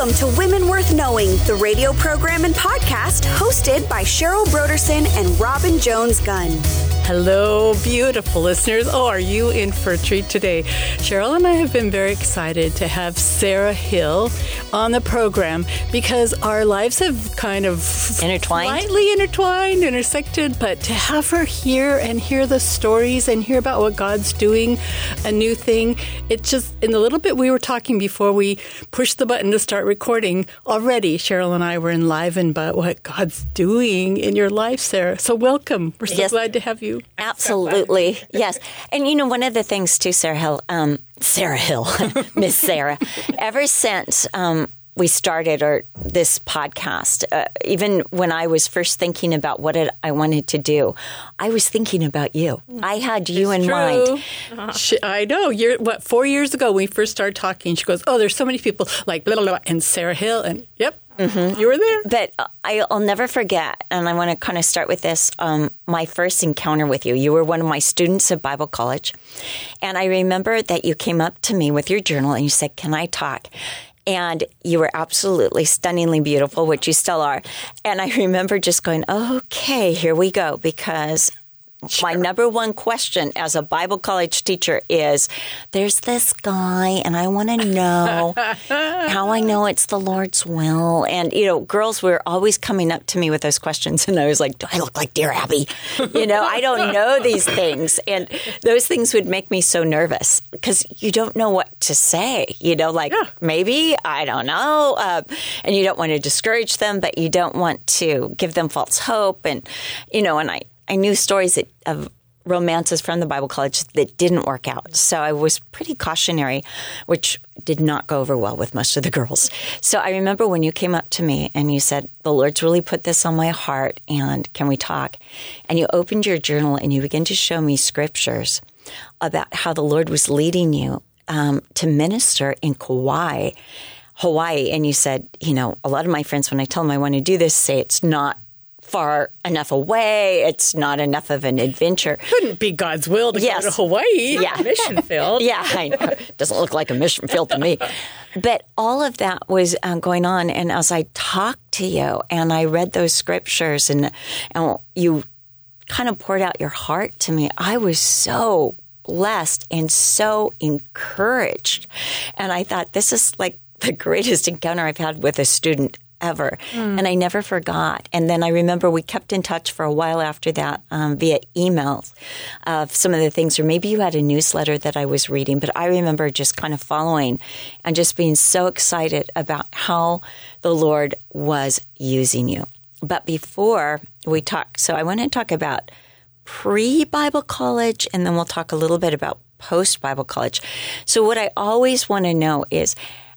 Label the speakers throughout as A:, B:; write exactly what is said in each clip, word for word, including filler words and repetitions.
A: Welcome to Women Worth Knowing, the radio program and podcast hosted by Cheryl Broderson and Robin Jones-Gunn.
B: Hello, beautiful listeners. Oh, are you in for a treat today? Cheryl and I have been very excited to have Sarah Hill on the program because our lives have kind of
C: intertwined,
B: slightly intertwined, intersected, but to have her here and hear the stories and hear about what God's doing, a new thing, it's just, in the little bit we were talking before we pushed the button to start recording, already Cheryl and I were enlivened by what God's doing in your life, Sarah. So welcome. We're so
C: yes.
B: glad to have you.
C: Absolutely. Yes. And you know, one of the things too, Sarah Hill, um, Sarah Hill, Miss Sarah, ever since um, we started our, this podcast, uh, even when I was first thinking about what it, I wanted to do, I was thinking about you. I had you
B: it's
C: in
B: true.
C: mind.
B: Uh-huh. She, I know. You're what, four years ago when we first started talking, she goes, oh, there's so many people like blah, blah, blah, and Sarah Hill. And yep. Mm-hmm. You were there.
C: But I'll never forget, and I want to kind of start with this, um, my first encounter with you. You were one of my students at Bible college, and I remember that you came up to me with your journal and you said, can I talk? And you were absolutely stunningly beautiful, which you still are. And I remember just going, okay, here we go, because Sure. my number one question as a Bible college teacher is, there's this guy, and I want to know how I know it's the Lord's will. And, you know, girls were always coming up to me with those questions, and I was like, do I look like Dear Abby? You know, I don't know these things. And those things would make me so nervous because you don't know what to say. You know, like, yeah. maybe, I don't know. Uh, and you don't want to discourage them, but you don't want to give them false hope. And, you know, and I, I knew stories that, of romances from the Bible college that didn't work out. So I was pretty cautionary, which did not go over well with most of the girls. So I remember when you came up to me and you said, the Lord's really put this on my heart, and can we talk? And you opened your journal and you began to show me scriptures about how the Lord was leading you um, to minister in Kauai, Hawaii. And you said, you know, a lot of my friends, when I tell them I want to do this, say it's not far enough away. It's not enough of an adventure.
B: Couldn't be God's will to
C: yes.
B: go to Hawaii.
C: Yeah.
B: Mission field.
C: Yeah, I know. Doesn't look like a mission field to me. But all of that was uh, going on. And as I talked to you and I read those scriptures and, and you kind of poured out your heart to me, I was so blessed and so encouraged. And I thought, this is like the greatest encounter I've had with a student ever. Mm. And I never forgot. And then I remember we kept in touch for a while after that um, via emails of some of the things, or maybe you had a newsletter that I was reading, but I remember just kind of following and just being so excited about how the Lord was using you. But before we talk, so I want to talk about pre-Bible college, and then we'll talk a little bit about post-Bible college. So what I always want to know is,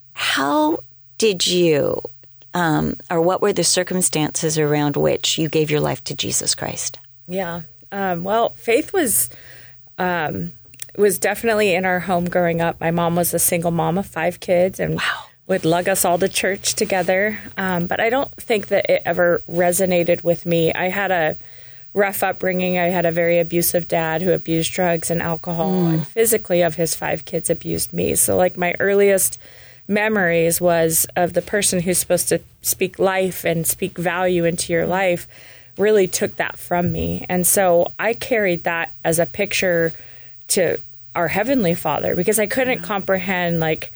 C: how did you Um, or what were the circumstances around which you gave your life to Jesus Christ?
D: Yeah. Um, well, faith was um, was definitely in our home growing up. My mom was a single mom of five kids and wow. would lug us all to church together. Um, but I don't think that it ever resonated with me. I had a rough upbringing. I had a very abusive dad who abused drugs and alcohol, mm. and physically of his five kids abused me. So like my earliest memories was of the person who's supposed to speak life and speak value into your life really took that from me. And so I carried that as a picture to our Heavenly Father, because I couldn't yeah. comprehend like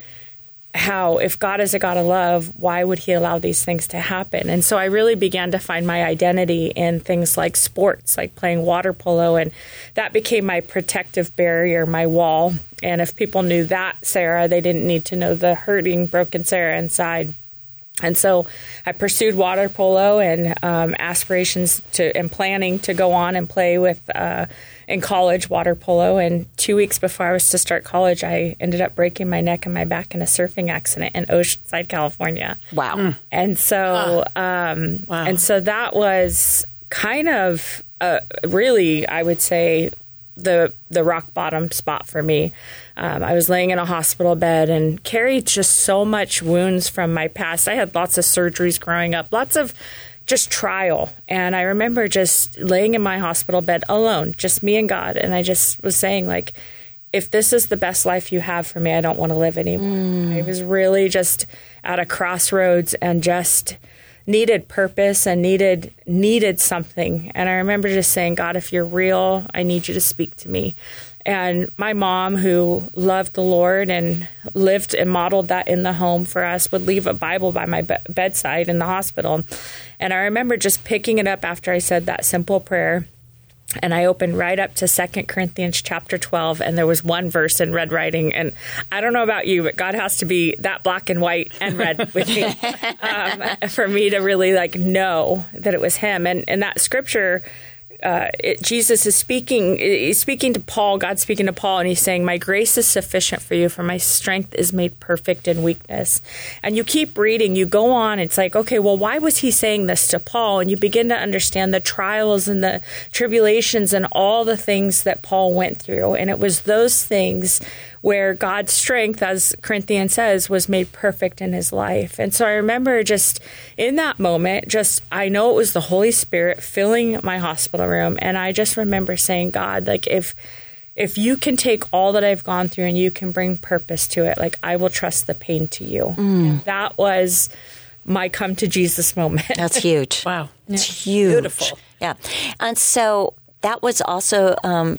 D: how, if God is a God of love, why would he allow these things to happen? And so I really began to find my identity in things like sports, like playing water polo, and that became my protective barrier, my wall. And if people knew that Sarah, they didn't need to know the hurting, broken Sarah inside. And so I pursued water polo and um, aspirations to and planning to go on and play with uh, in college water polo. And two weeks before I was to start college, I ended up breaking my neck and my back in a surfing accident in Oceanside, California.
C: Wow! Mm.
D: And so, um, wow. and so that was kind of uh, really, I would say, the the rock bottom spot for me. Um, I was laying in a hospital bed and carried just so much wounds from my past. I had lots of surgeries growing up, lots of just trial. And I remember just laying in my hospital bed alone, just me and God. And I just was saying, like, if this is the best life you have for me, I don't want to live anymore. Mm. I was really just at a crossroads and just needed purpose and needed needed something. And I remember just saying, God, if you're real, I need you to speak to me. And my mom, who loved the Lord and lived and modeled that in the home for us, would leave a Bible by my be- bedside in the hospital. And I remember just picking it up after I said that simple prayer. And I opened right up to Second Corinthians chapter twelve, and there was one verse in red writing. And I don't know about you, but God has to be that black and white and red with me um, for me to really like know that it was him. And, and that scripture, Uh, it, Jesus is speaking, he's speaking to Paul, God's speaking to Paul, and he's saying, my grace is sufficient for you, for my strength is made perfect in weakness. And you keep reading, you go on, it's like, okay, well, why was he saying this to Paul? And you begin to understand the trials and the tribulations and all the things that Paul went through. And it was those things where God's strength, as Corinthians says, was made perfect in his life. And so I remember just in that moment, just, I know it was the Holy Spirit filling my hospital room. And I just remember saying, God, like, if if you can take all that I've gone through and you can bring purpose to it, like, I will trust the pain to you. Mm. And that was my come to Jesus moment.
C: That's huge.
B: Wow.
C: It's huge.
B: Beautiful.
C: Yeah. And so that was also um,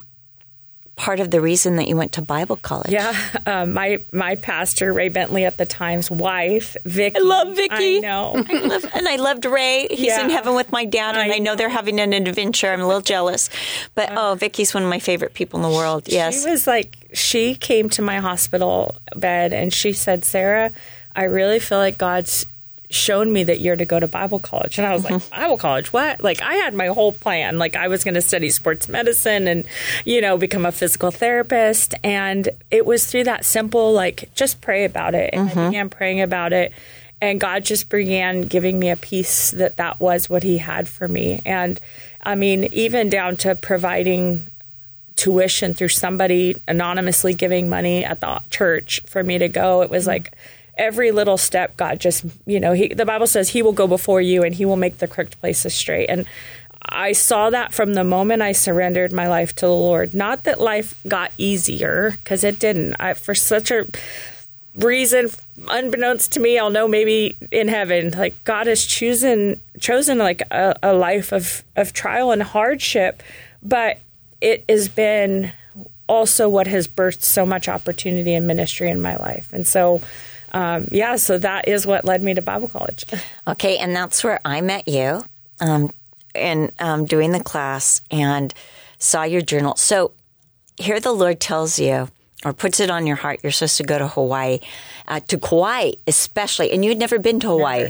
C: part of the reason that you went to Bible college.
D: Yeah. Um, my my pastor, Ray Bentley at the time's wife, Vicky.
C: I love Vicky.
D: I know.
C: I love, and I loved Ray. He's
D: Yeah.
C: in heaven with my dad, and I, I know, know they're having an adventure. I'm a little jealous. But, uh, oh, Vicky's one of my favorite people in the world. Yes.
D: She was like, she came to my hospital bed, and she said, Sarah, I really feel like God's shown me that you're to go to Bible college. And I was mm-hmm. like, Bible college? What? Like, I had my whole plan. Like, I was going to study sports medicine and, you know, become a physical therapist. And it was through that simple, like, just pray about it. And mm-hmm. I began praying about it. And God just began giving me a peace that that was what he had for me. And, I mean, even down to providing tuition through somebody anonymously giving money at the church for me to go. It was mm-hmm. like, every little step, God just, you know, he, the Bible says he will go before you and he will make the crooked places straight. And I saw that from the moment I surrendered my life to the Lord. Not that life got easier, because it didn't. I, for such a reason, unbeknownst to me, I'll know maybe in heaven, like God has chosen, chosen like a, a life of, of trial and hardship. But it has been also what has birthed so much opportunity and ministry in my life. And so Um, yeah, so that is what led me to Bible college.
C: Okay, and that's where I met you um, and um, doing the class and saw your journal. So here the Lord tells you or puts it on your heart, you're supposed to go to Hawaii, uh, to Kauai especially, and you'd never been to Hawaii.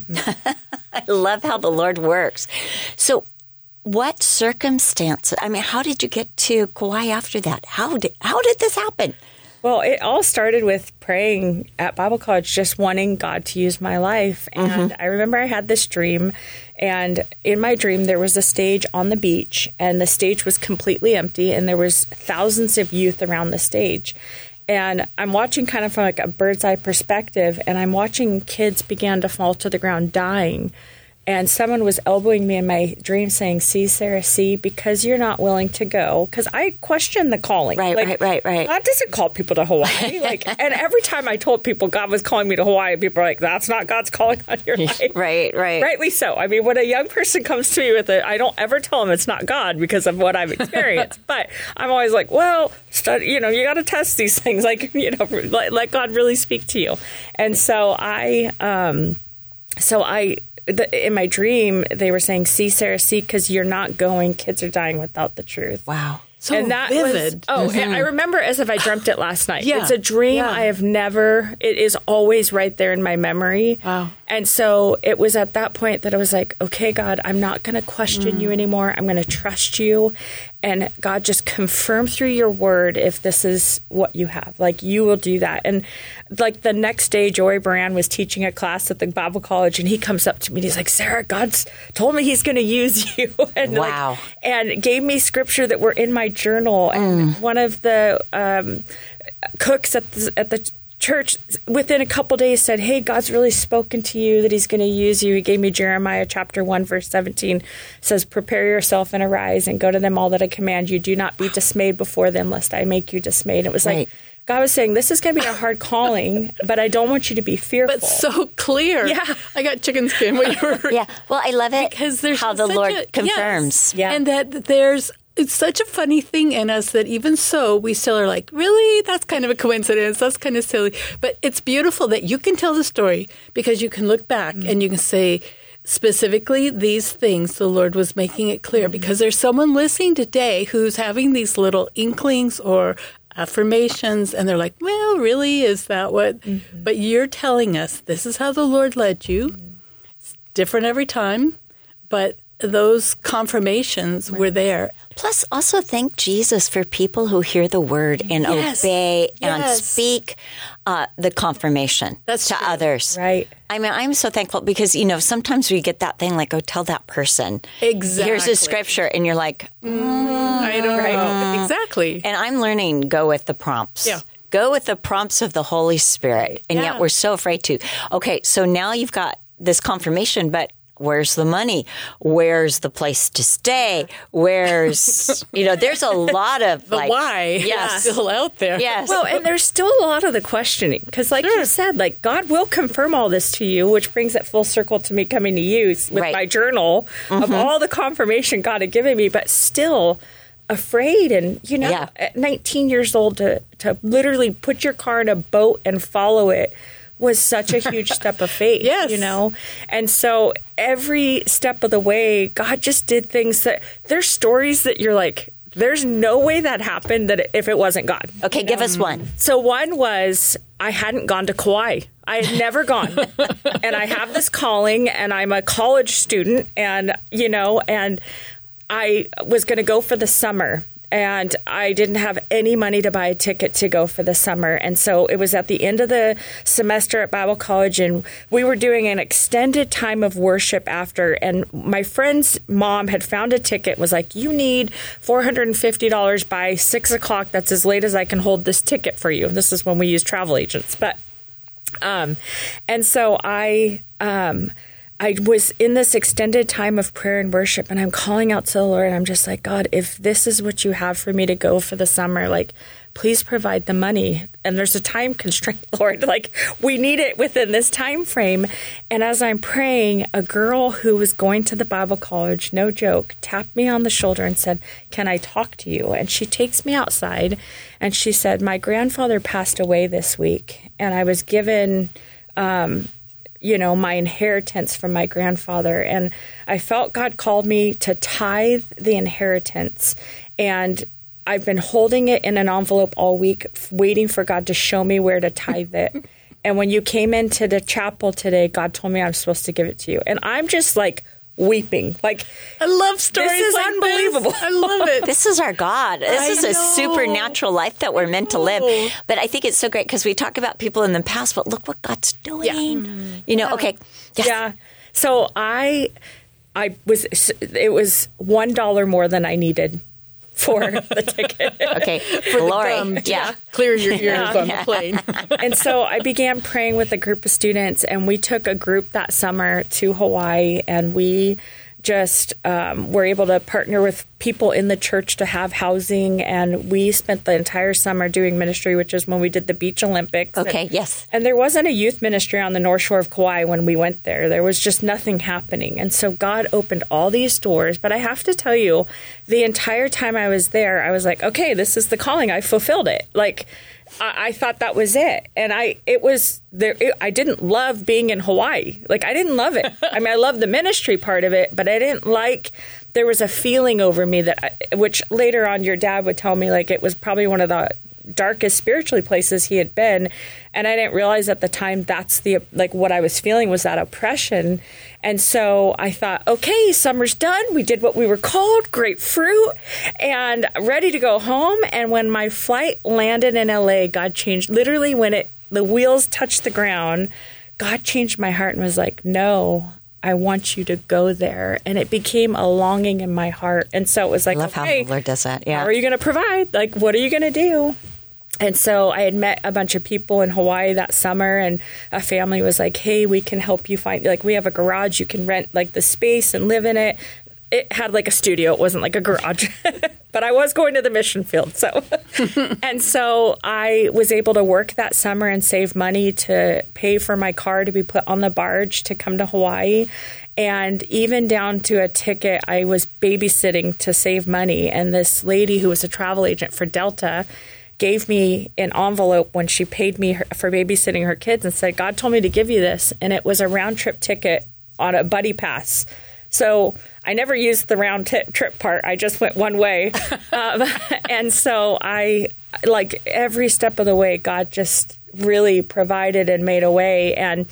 C: I love how the Lord works. So what circumstances, I mean, how did you get to Kauai after that? How did, how did this happen?
D: Well, it all started with praying at Bible college, just wanting God to use my life. And mm-hmm. I remember I had this dream, and in my dream there was a stage on the beach, and the stage was completely empty, and there was thousands of youth around the stage. And I'm watching kind of from like a bird's eye perspective, and I'm watching kids begin to fall to the ground dying. And someone was elbowing me in my dream saying, see, Sarah, see, because you're not willing to go. Because I question the calling.
C: Right,
D: like,
C: right, right, right.
D: God doesn't call people to Hawaii. Like, and every time I told people God was calling me to Hawaii, people are like, that's not God's calling on your life.
C: Right, right.
D: Rightly so. I mean, when a young person comes to me with it, I don't ever tell them it's not God because of what I've experienced. But I'm always like, well, study, you know, you got to test these things. Like, you know, let, let God really speak to you. And so I, um, so I, The, in my dream, they were saying, see, Sarah, see, because you're not going. Kids are dying without the truth.
C: Wow.
B: So
D: and that
B: vivid.
D: Was, oh,
C: mm-hmm.
D: and I remember as if I dreamt it last night.
B: Yeah.
D: It's a dream
B: Yeah.
D: I have never, it is always right there in my memory.
B: Wow.
D: And so it was at that point that I was like, okay, God, I'm not going to question mm. you anymore. I'm going to trust you. And God, just confirm through your word if this is what you have. Like, you will do that. And like the next day, Joey Baran was teaching a class at the Bible college, and he comes up to me and he's like, Sarah, God's told me he's going to use you. and
C: wow.
D: Like, and gave me scripture that were in my journal. And mm. one of the um, cooks at the, at the church within a couple days said, hey, God's really spoken to you that he's going to use you. He gave me Jeremiah chapter one, verse seventeen. It says, prepare yourself and arise and go to them all that I command you. Do not be dismayed before them, lest I make you dismayed. It was
C: Right.
D: like, God was saying, this is going to be a hard calling, but I don't want you to be fearful.
B: But so clear.
D: Yeah.
B: I got chicken skin when you were.
C: Yeah. Well, I love it
B: Because there's
C: how the
B: such
C: Lord
B: a-
C: confirms.
B: Yes.
D: Yeah.
B: And that there's it's such a funny thing in us that even so, we still are like, really? That's kind of a coincidence. That's kind of silly. But it's beautiful that you can tell the story because you can look back mm-hmm. and you can say, specifically, these things, the Lord was making it clear mm-hmm. because there's someone listening today who's having these little inklings or affirmations, and they're like, well, really? Is that what? Mm-hmm. But you're telling us this is how the Lord led you. Mm-hmm. It's different every time, but those confirmations were there.
C: Plus, also thank Jesus for people who hear the word and
B: yes.
C: obey and
B: yes.
C: speak uh, the confirmation
B: That's
C: to
B: true.
C: others.
D: Right.
C: I mean, I'm so thankful because, you know, sometimes we get that thing like, oh, tell that person.
B: Exactly.
C: Here's a scripture. And you're like, mm,
B: I don't know. Exactly.
C: And I'm learning go with the prompts.
B: Yeah.
C: Go with the prompts of the Holy Spirit. And
B: Yeah.
C: yet we're so afraid to. Okay, so now you've got this confirmation, but where's the money? Where's the place to stay? Where's, you know, there's a lot of
B: the
C: like,
B: why
C: yes.
B: is still out there.
C: Yes.
D: Well, and there's still a lot of the questioning because, like
B: Sure.
D: you said, like God will confirm all this to you, which brings it full circle to me coming to you with
C: Right.
D: my journal mm-hmm. of all the confirmation God had given me, but still afraid. And, you know,
C: Yeah.
D: at nineteen years old to, to literally put your car in a boat and follow it was such a huge step of faith,
B: Yes.
D: you know? And so every step of the way, God just did things that there's stories that you're like, there's no way that happened that if it wasn't God.
C: Okay, give us one.
D: So one was I hadn't gone to Kauai. I had never gone. And I have this calling and I'm a college student and, you know, and I was going to go for the summer. And I didn't have any money to buy a ticket to go for the summer. And so it was at the end of the semester at Bible College, and we were doing an extended time of worship after. And my friend's mom had found a ticket, was like, you need four hundred fifty dollars by six o'clock. That's as late as I can hold this ticket for you. This is when we use travel agents. But, um, and so I, um, I was in this extended time of prayer and worship, and I'm calling out to the Lord. And I'm just like, God, if this is what you have for me to go for the summer, like, please provide the money. And there's a time constraint, Lord. Like, we need it within this time frame. And as I'm praying, a girl who was going to the Bible college, no joke, tapped me on the shoulder and said, can I talk to you? And she takes me outside, and she said, my grandfather passed away this week, and I was given um you know, my inheritance from my grandfather. And I felt God called me to tithe the inheritance. And I've been holding it in an envelope all week, waiting for God to show me where to tithe it. And when you came into the chapel today, God told me I'm supposed to give it to you. And I'm just like weeping. Like,
B: I love stories
D: this is
B: like
D: unbelievable.
B: This. I love it.
C: This is our God. This
B: I
C: is a
B: know.
C: supernatural life that we're meant to live.
B: know.
C: But I think it's so great because we talk about people in the past, but look what God's doing.
D: Yeah.
C: You know, okay. Yes.
D: Yeah. So I, I was, it was one dollar more than I needed for the ticket.
C: Okay. Glory.
B: Um,
C: yeah.
B: Clear your ears
D: Yeah.
B: on the plane.
D: And so I began praying with a group of students, and we took a group that summer to Hawaii, and we just um, were able to partner with people in the church to have housing. And we spent the entire summer doing ministry, which is when we did the Beach Olympics.
C: Okay,
D: and,
C: yes.
D: And there wasn't a youth ministry on the North Shore of Kauai when we went there. There was just nothing happening. And so God opened all these doors. But I have to tell you, the entire time I was there, I was like, okay, this is the calling. I fulfilled it. Like, I, I thought that was it. And I, it was there. It, I didn't love being in Hawaii. Like, I didn't love it. I mean, I loved the ministry part of it, but I didn't like, there was a feeling over me that, I, which later on your dad would tell me, like, it was probably one of the darkest spiritually places he had been. And I didn't realize at the time that's the, like, what I was feeling was that oppression. And so I thought, okay, summer's done. We did what we were called, great fruit, and ready to go home. And when my flight landed in L A, God changed, literally when it, the wheels touched the ground, God changed my heart and was like, no, I want you to go there. And it became a longing in my heart. And so it was like,
C: I love
D: okay,
C: how the Lord does that. Yeah.
D: how are you going to provide? Like, what are you going to do? And so I had met a bunch of people in Hawaii that summer, and a family was like, hey, we can help you find, like, we have a garage. You can rent, like, the space and live in it. It had, like, a studio. It wasn't, like, a garage. But I was going to the mission field, so. And so I was able to work that summer and save money to pay for my car to be put on the barge to come to Hawaii. And even down to a ticket, I was babysitting to save money. And this lady who was a travel agent for Delta gave me an envelope when she paid me her, for babysitting her kids and said, God told me to give you this. And it was a round trip ticket on a buddy pass. So I never used the round t- trip part. I just went one way. um, and so I, like, every step of the way, God just really provided and made a way. And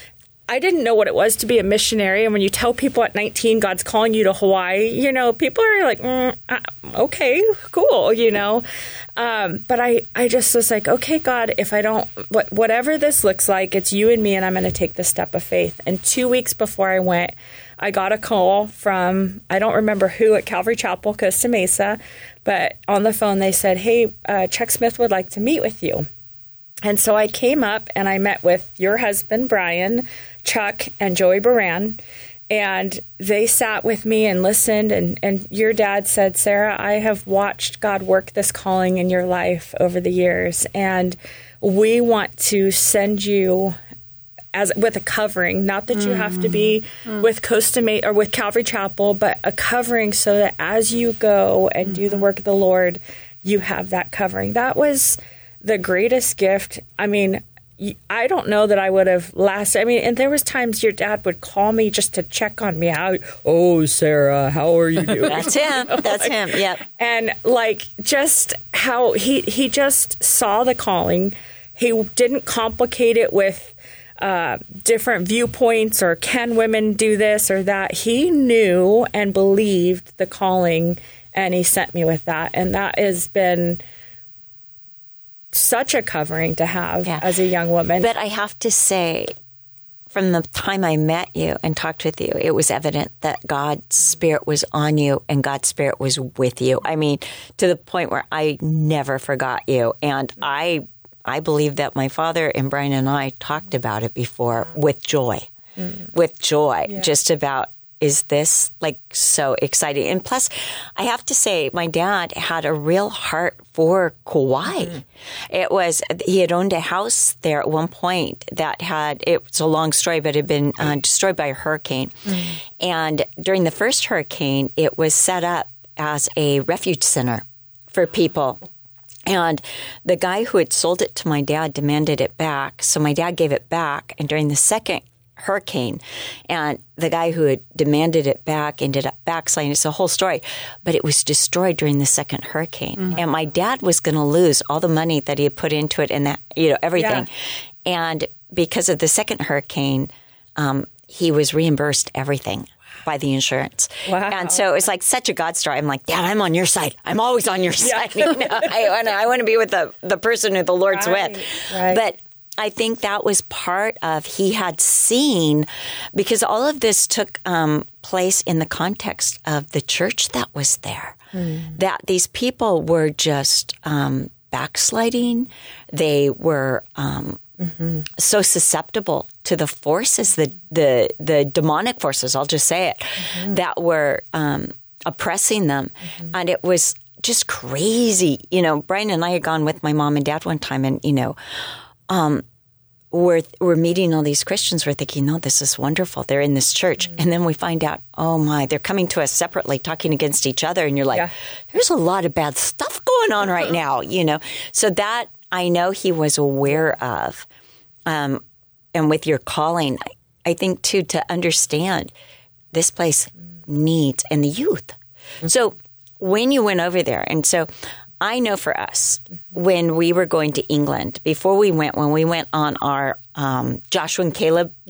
D: I didn't know what it was to be a missionary. And when you tell people at nineteen, God's calling you to Hawaii, you know, people are like, mm, uh, okay, cool, you know. Um, but I, I just was like, okay, God, if I don't, what, whatever this looks like, it's you and me, and I'm going to take the step of faith. And two weeks before I went, I got a call from, I don't remember who at Calvary Chapel, Costa Mesa, but on the phone they said, hey, uh, Chuck Smith would like to meet with you. And so I came up and I met with your husband, Brian, Chuck, and Joey Baran. And they sat with me and listened. And, and your dad said, Sarah, I have watched God work this calling in your life over the years. And we want to send you as with a covering, not that you mm. have to be mm. with Costa Mesa or with Calvary Chapel, but a covering so that as you go and mm-hmm. do the work of the Lord, you have that covering. That was the greatest gift. I mean, I don't know that I would have lasted. I mean, and there was times your dad would call me just to check on me. How, oh, Sarah, how are you doing?
C: That's him. You know, That's like, him. Yep.
D: And like just how he he just saw the calling. He didn't complicate it with uh, different viewpoints or can women do this or that. He knew and believed the calling, and he sent me with that. And that has been such a covering to have yeah. as a young woman.
C: But I have to say, from the time I met you and talked with you, it was evident that God's Spirit was on you and God's Spirit was with you. I mean, to the point where I never forgot you. And I I believe that my father and Brian and I talked about it before with joy, mm. with joy, yeah. just about, is this like so exciting? And plus, I have to say, my dad had a real heart for Kauai. Mm-hmm. It was, he had owned a house there at one point that had, it's a long story, but it had been uh, destroyed by a hurricane. Mm-hmm. And during the first hurricane, it was set up as a refuge center for people. And the guy who had sold it to my dad demanded it back. So my dad gave it back. And during the second hurricane, and the guy who had demanded it back ended up backsliding. It's a whole story, but it was destroyed during the second hurricane. Mm-hmm. And my dad was going to lose all the money that he had put into it and that, you know, everything. Yeah. And because of the second hurricane, um, he was reimbursed everything by the insurance.
D: Wow.
C: And so it was like such a God story. I'm like, Dad, I'm on your side. I'm always on your side. Yeah. You know, I want to I want to be with the, the person who the Lord's right. with.
D: Right.
C: But I think that was part of, he had seen, because all of this took um, place in the context of the church that was there, mm. that these people were just um, backsliding. They were um, mm-hmm. so susceptible to the forces, the, the, the demonic forces, I'll just say it, mm-hmm. that were um, oppressing them. Mm-hmm. And it was just crazy. You know, Brian and I had gone with my mom and dad one time, and, you know, Um, we're, we're meeting all these Christians. We're thinking, no, this is wonderful. They're in this church. Mm-hmm. And then we find out, oh my, they're coming to us separately, talking against each other. And you're like, yeah. there's a lot of bad stuff going on right now, you know. So that I know he was aware of. Um, and with your calling, I, I think too, to understand this place needs, and the youth. Mm-hmm. So when you went over there, and so I know for us, when we were going to England, before we went, when we went on our um, Joshua and Caleb
D: yeah.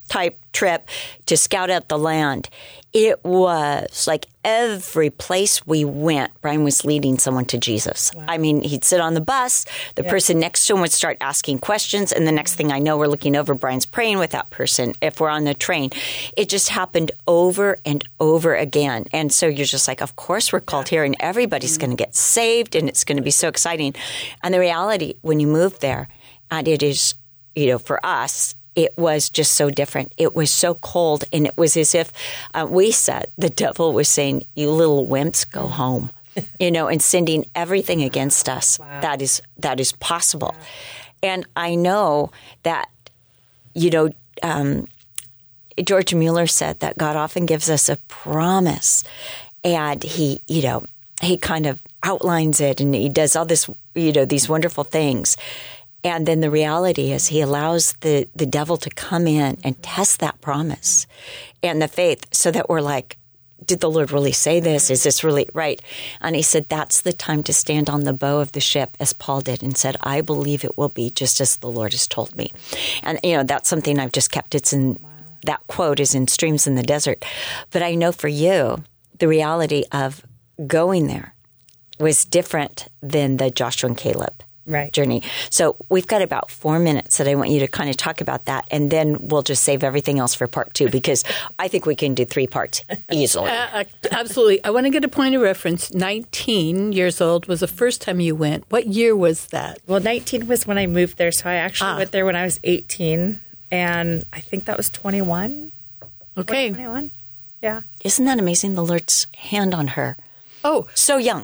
C: type trip to scout out the land. It was like every place we went, Brian was leading someone to Jesus. Wow. I mean, he'd sit on the bus, the yeah. person next to him would start asking questions, and the next thing I know, we're looking over, Brian's praying with that person. If we're on the train, it just happened over and over again. And so you're just like, of course we're called here, and everybody's mm-hmm. going to get saved, and it's going to be so exciting. And the reality, when you move there, and it is, you know, for us, it was just so different. It was so cold, and it was as if uh, we said the devil was saying, "You little wimps, go home," you know, and sending everything against us. Wow. That is that is possible, yeah. And I know that, you know, um, George Mueller said that God often gives us a promise, and he, you know, he kind of outlines it, and he does all this, you know, these wonderful things. And then the reality is he allows the, the devil to come in and test that promise and the faith so that we're like, did the Lord really say this? Is this really right? And he said, that's the time to stand on the bow of the ship, as Paul did, and said, I believe it will be just as the Lord has told me. And, you know, that's something I've just kept. It's in, that quote is in Streams in the Desert. But I know for you, the reality of going there was different than the Joshua and Caleb Right. journey. So we've got about four minutes that I want you to kind of talk about that, and then we'll just save everything else for part two, because I think we can do three parts easily. Uh,
B: absolutely. I want to get a point of reference. nineteen years old was the first time you went. What year was that?
D: Well, nineteen was when I moved there, so I actually ah. went there when I was eighteen, and I think that was twenty-one.
B: Okay.
D: twenty-one? Yeah.
C: Isn't that amazing, the Lord's hand on her?
B: Oh.
C: So young.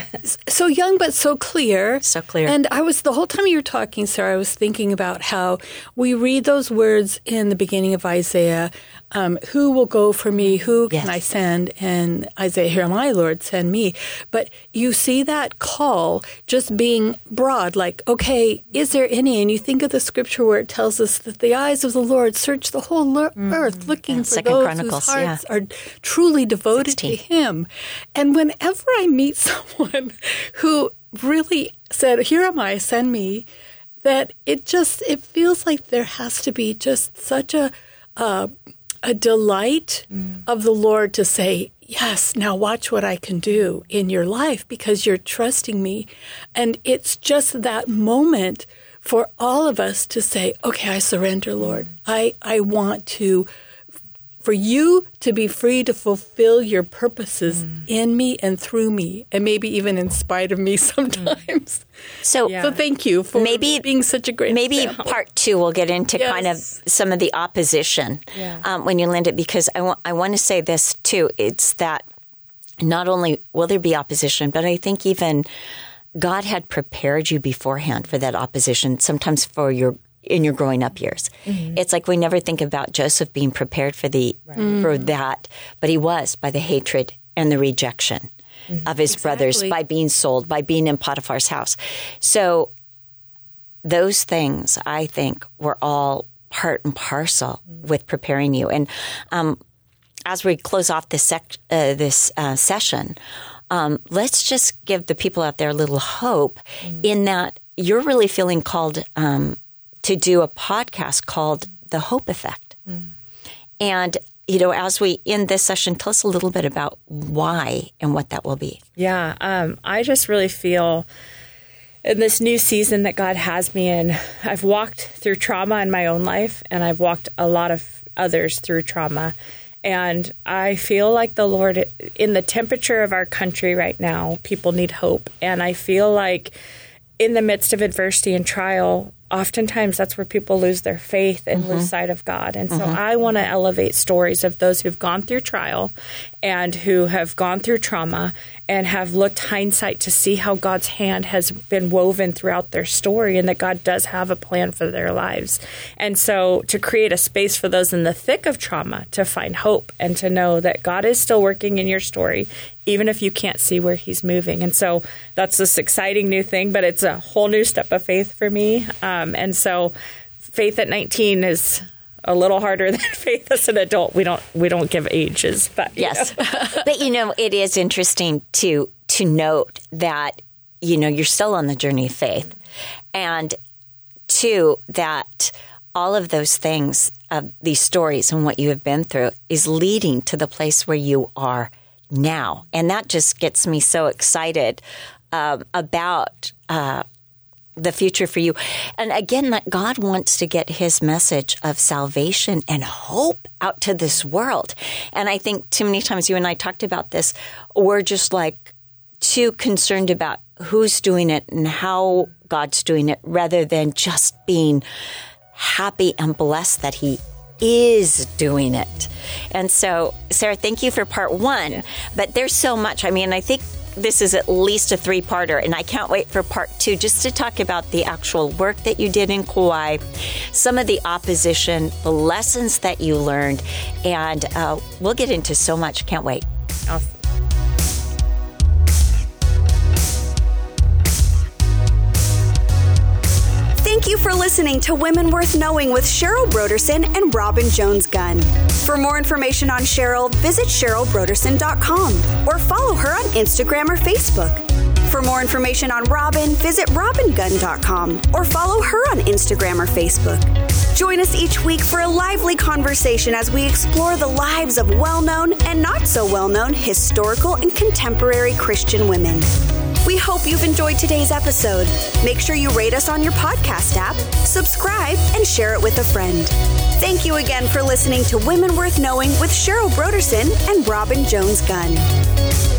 B: So young, but so clear.
C: So clear.
B: And I was, the whole time you were talking, Sarah, I was thinking about how we read those words in the beginning of Isaiah, um, who will go for me? Who can yes. I send? And Isaiah, here am I, Lord, send me. But you see that call just being broad, like, okay, is there any? And you think of the scripture where it tells us that the eyes of the Lord search the whole le- mm. earth, looking yeah, for Second those Chronicles, whose hearts yeah. are truly devoted sixteen. To him. And whenever I meet someone who really said, here am I, send me, that it just, it feels like there has to be just such a uh, a delight mm. of the Lord to say, yes, now watch what I can do in your life because you're trusting me. And it's just that moment for all of us to say, okay, I surrender, Lord. Mm. I, I want to, for you to be free to fulfill your purposes mm. in me and through me, and maybe even in spite of me sometimes. Mm. So, yeah. so thank you for maybe, being such a great
C: Maybe
B: example.
C: Part two we'll get into yes. kind of some of the opposition
D: yeah.
C: um, when you land it, because I want I want to say this too. It's that not only will there be opposition, but I think even God had prepared you beforehand for that opposition, sometimes for your in your growing up years. Mm-hmm. It's like we never think about Joseph being prepared for the right. mm. for that, but he was, by the hatred and the rejection mm-hmm. of his exactly. brothers, by being sold, by being in Potiphar's house. So those things, I think, were all part and parcel mm-hmm. with preparing you. And um, as we close off this sec- uh, this uh, session, um, let's just give the people out there a little hope mm-hmm. in that you're really feeling called um, to do a podcast called The Hope Effect. Mm. And, you know, as we end this session, tell us a little bit about why and what that will be.
D: Yeah, um, I just really feel in this new season that God has me in, I've walked through trauma in my own life, and I've walked a lot of others through trauma. And I feel like the Lord, in the temperature of our country right now, people need hope. And I feel like in the midst of adversity and trial, oftentimes that's where people lose their faith and mm-hmm. lose sight of God. And so mm-hmm. I want to elevate stories of those who've gone through trial and who have gone through trauma and have looked hindsight to see how God's hand has been woven throughout their story and that God does have a plan for their lives. And so to create a space for those in the thick of trauma to find hope and to know that God is still working in your story, even if you can't see where he's moving. And so that's this exciting new thing, but it's a whole new step of faith for me. Um, and so faith at nineteen is a little harder than faith as an adult. We don't we don't give ages, but
C: yes. But you know, it is interesting to to note that, you know, you're still on the journey of faith. And two, that all of those things, uh, these stories and what you have been through is leading to the place where you are now. And that just gets me so excited uh, about uh, the future for you. And again, that God wants to get his message of salvation and hope out to this world. And I think too many times you and I talked about this, we're just like too concerned about who's doing it and how God's doing it rather than just being happy and blessed that he is doing it. And so, Sarah, thank you for part one. But there's so much. I mean, I think this is at least a three-parter, and I can't wait for part two just to talk about the actual work that you did in Kauai, some of the opposition, the lessons that you learned, and uh, we'll get into so much. Can't wait.
D: Awesome.
A: Thank you for listening to Women Worth Knowing with Cheryl Brodersen and Robin Jones-Gunn. For more information on Cheryl, visit cheryl brodersen dot com or follow her on Instagram or Facebook. For more information on Robin, visit robin gunn dot com or follow her on Instagram or Facebook. Join us each week for a lively conversation as we explore the lives of well-known and not so well-known historical and contemporary Christian women. We hope you've enjoyed today's episode. Make sure you rate us on your podcast app, subscribe, and share it with a friend. Thank you again for listening to Women Worth Knowing with Cheryl Brodersen and Robin Jones-Gunn.